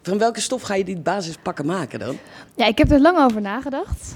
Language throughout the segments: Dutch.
Van welke stof ga je die basispakken maken dan? Ja, ik heb er lang over nagedacht.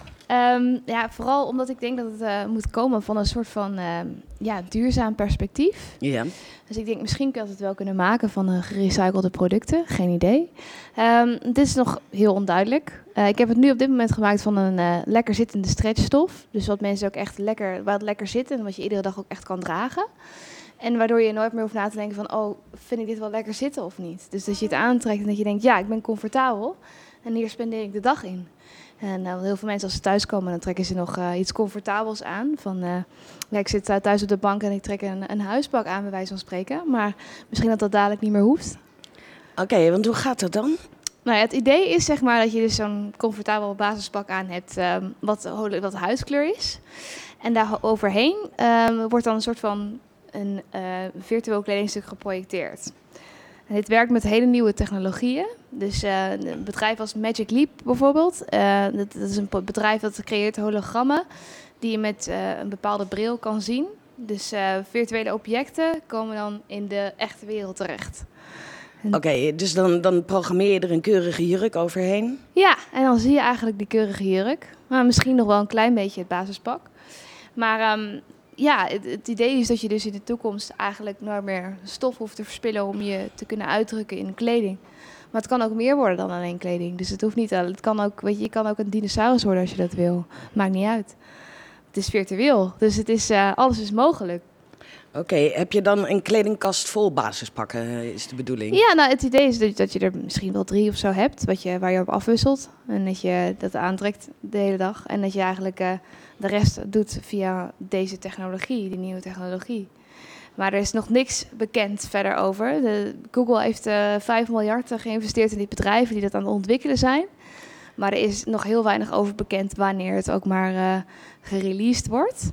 Vooral omdat ik denk dat het moet komen van een soort van duurzaam perspectief. Ja. Dus ik denk, misschien kan het wel kunnen maken van gerecyclede producten. Geen idee. Het is nog heel onduidelijk. Ik heb het nu op dit moment gemaakt van een lekker zittende stretchstof. Dus wat mensen ook echt lekker zitten en wat je iedere dag ook echt kan dragen. En waardoor je nooit meer hoeft na te denken van, oh, vind ik dit wel lekker zitten of niet? Dus dat je het aantrekt en dat je denkt, ja, ik ben comfortabel. En hier spendeer ik de dag in. En heel veel mensen als ze thuiskomen, dan trekken ze nog iets comfortabels aan. Ik zit thuis op de bank en ik trek een huispak aan, bij wijze van spreken. Maar misschien dat dadelijk niet meer hoeft. Oké, want hoe gaat dat dan? Nou ja, het idee is zeg maar dat je dus zo'n comfortabel basispak aan hebt wat huidskleur is. En daar overheen wordt dan een soort van een virtueel kledingstuk geprojecteerd. En dit werkt met hele nieuwe technologieën. Dus een bedrijf als Magic Leap bijvoorbeeld. Dat is een bedrijf dat creëert hologrammen die je met een bepaalde bril kan zien. Dus virtuele objecten komen dan in de echte wereld terecht. Oké, dus dan programmeer je er een keurige jurk overheen? Ja, en dan zie je eigenlijk die keurige jurk. Maar misschien nog wel een klein beetje het basispak. Maar het idee is dat je dus in de toekomst eigenlijk nooit meer stof hoeft te verspillen om je te kunnen uitdrukken in kleding. Maar het kan ook meer worden dan alleen kleding. Dus het hoeft niet. Het kan ook, je kan ook een dinosaurus worden als je dat wil. Maakt niet uit. Het is virtueel, dus alles is mogelijk. Oké, heb je dan een kledingkast vol basispakken, is de bedoeling? Ja, nou het idee is dat je er misschien wel 3 of zo hebt, waar je op afwisselt. En dat je dat aantrekt de hele dag. En dat je eigenlijk de rest doet via deze technologie, die nieuwe technologie. Maar er is nog niks bekend verder over. Google heeft 5 miljard geïnvesteerd in die bedrijven die dat aan het ontwikkelen zijn. Maar er is nog heel weinig over bekend wanneer het ook maar gereleased wordt.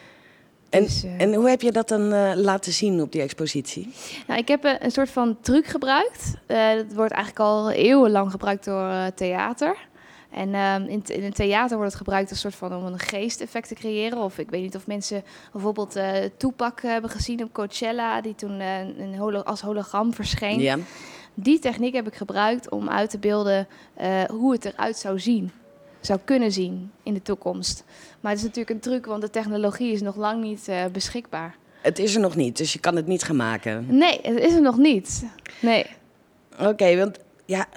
En hoe heb je dat dan laten zien op die expositie? Nou, ik heb een soort van truc gebruikt. Dat wordt eigenlijk al eeuwenlang gebruikt door theater. En in een theater wordt het gebruikt als soort van om een geesteffect te creëren. Of ik weet niet of mensen bijvoorbeeld Tupac hebben gezien op Coachella, die toen als hologram verscheen. Ja. Die techniek heb ik gebruikt om uit te beelden hoe het eruit zou kunnen zien in de toekomst. Maar het is natuurlijk een truc, want de technologie is nog lang niet beschikbaar. Het is er nog niet, dus je kan het niet gaan maken? Nee, het is er nog niet. Nee. Oké, want ja...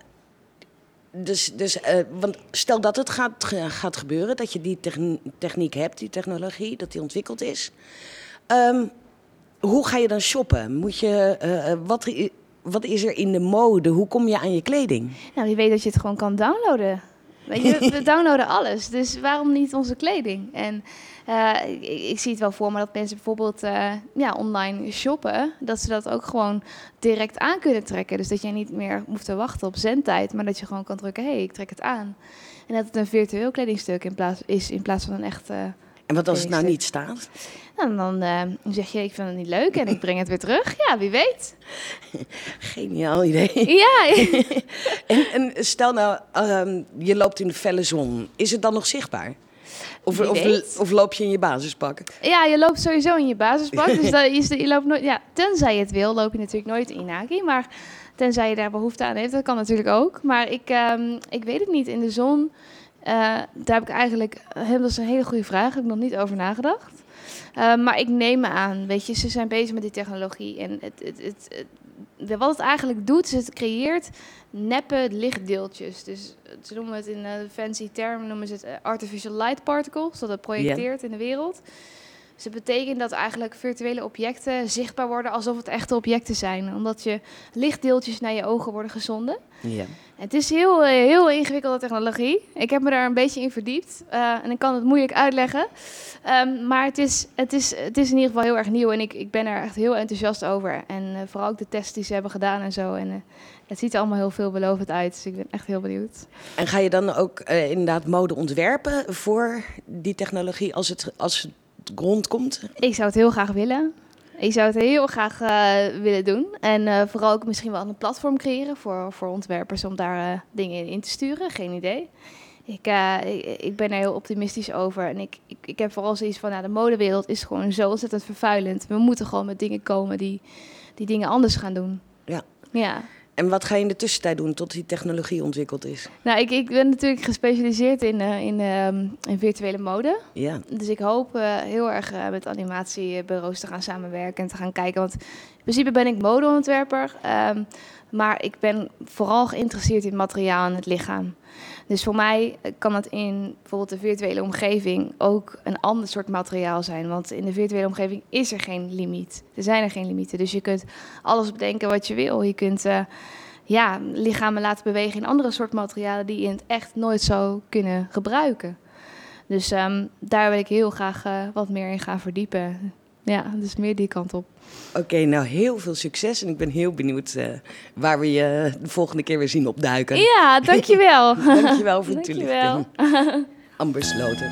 Want stel dat het gaat gebeuren, dat je die techniek hebt, die technologie, dat die ontwikkeld is. Hoe ga je dan shoppen? Wat is er in de mode? Hoe kom je aan je kleding? Nou, wie weet dat je het gewoon kan downloaden. Weet je, we downloaden alles, dus waarom niet onze kleding? En ik zie het wel voor me dat mensen bijvoorbeeld online shoppen, dat ze dat ook gewoon direct aan kunnen trekken. Dus dat jij niet meer hoeft te wachten op zendtijd, maar dat je gewoon kan drukken, ik trek het aan. En dat het een virtueel kledingstuk in plaats van een echt en wat als het nou niet staat? Nou, dan zeg je, ik vind het niet leuk en ik breng het weer terug. Ja, wie weet. Geniaal idee. Ja. en stel nou, je loopt in de felle zon. Is het dan nog zichtbaar? Of loop je in je basispak? Ja, je loopt sowieso in je basispak. Dus je loopt nooit. Ja, tenzij je het wil, loop je natuurlijk nooit in Nike. Maar tenzij je daar behoefte aan heeft, dat kan natuurlijk ook. Maar ik weet het niet. In de zon, daar heb ik eigenlijk... Dat is een hele goede vraag. Daar heb ik nog niet over nagedacht. Maar ik neem me aan, weet je, ze zijn bezig met die technologie. En wat het eigenlijk doet, is het creëert neppe lichtdeeltjes. Dus ze noemen het in de fancy term, noemen ze het artificial light particles, dat het projecteert in de wereld. Dus het betekent dat eigenlijk virtuele objecten zichtbaar worden alsof het echte objecten zijn. Omdat je lichtdeeltjes naar je ogen worden gezonden. Ja. Het is heel ingewikkelde technologie. Ik heb me daar een beetje in verdiept. En ik kan het moeilijk uitleggen. Maar het is in ieder geval heel erg nieuw. En ik ben er echt heel enthousiast over. En vooral ook de tests die ze hebben gedaan en zo. En het ziet er allemaal heel veelbelovend uit. Dus ik ben echt heel benieuwd. En ga je dan ook inderdaad mode ontwerpen voor die technologie als het rondkomt? Ik zou het heel graag willen. Ik zou het heel graag willen doen. En vooral ook misschien wel een platform creëren voor ontwerpers om daar dingen in te sturen. Geen idee. Ik ben er heel optimistisch over. En ik heb vooral zoiets van, de modewereld is gewoon zo ontzettend vervuilend. We moeten gewoon met dingen komen die dingen anders gaan doen. Ja. Ja. En wat ga je in de tussentijd doen tot die technologie ontwikkeld is? Nou, ik ben natuurlijk gespecialiseerd in virtuele mode. Ja. Dus ik hoop heel erg met animatiebureaus te gaan samenwerken en te gaan kijken. Want in principe ben ik modeontwerper, maar ik ben vooral geïnteresseerd in het materiaal en het lichaam. Dus voor mij kan het in bijvoorbeeld de virtuele omgeving ook een ander soort materiaal zijn. Want in de virtuele omgeving is er geen limiet. Er zijn er geen limieten. Dus je kunt alles bedenken wat je wil. Je kunt lichamen laten bewegen in andere soort materialen die je in het echt nooit zou kunnen gebruiken. Dus daar wil ik heel graag wat meer in gaan verdiepen. Ja, dus meer die kant op. Oké, nou heel veel succes. En ik ben heel benieuwd waar we je de volgende keer weer zien opduiken. Ja, dankjewel. Dankjewel voor de toelichting. Amber Sloten.